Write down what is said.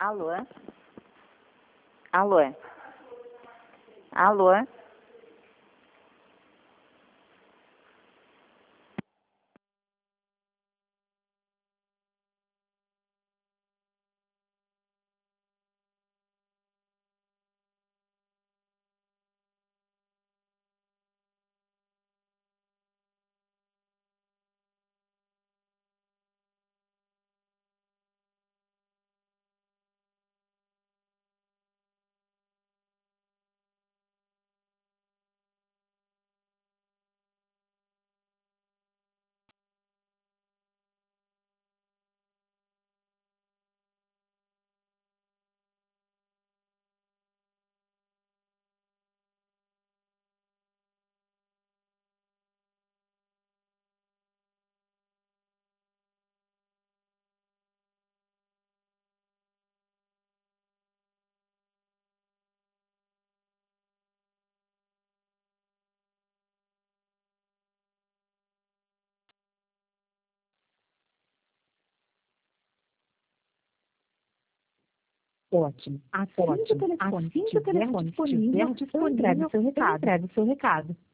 Alô? Alô? Alô? Ótimo. Assim que o telefone estiver disponível, entregue o seu recado.